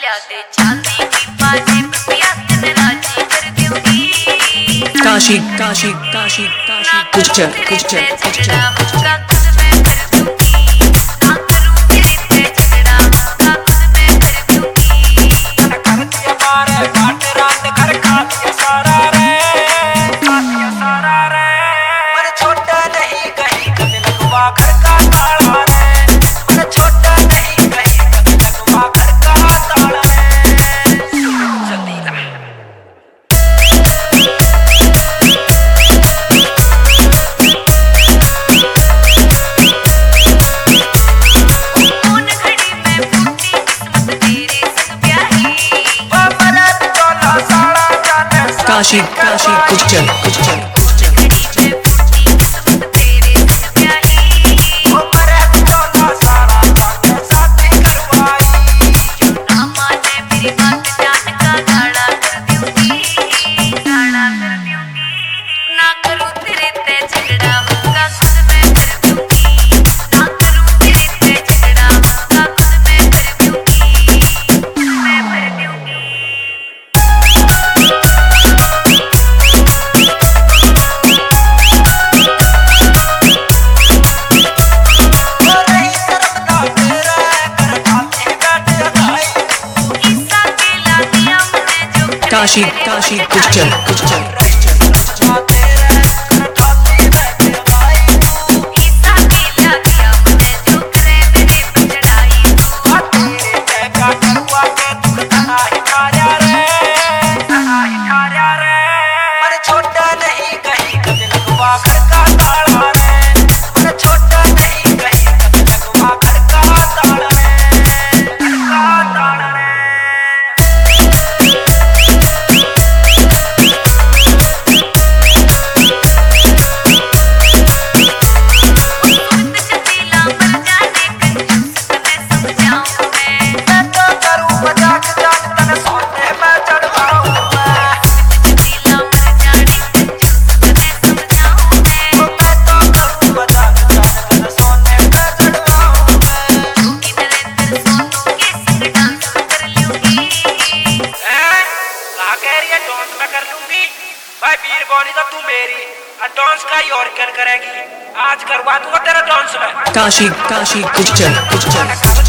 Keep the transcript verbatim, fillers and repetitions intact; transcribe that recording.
काशी काशी काशी काशी कुछ चल कुछ चल कुछ चल काशी काशी कुछ चल कुछ चल काशी काशी कुछ चल कुछ चल भाई वीर बॉनी तो तू मेरी डांस का ही और कर करेगी आज करवा दूंगा तेरा डांस में काशी काशी कुछ चल कुछ चल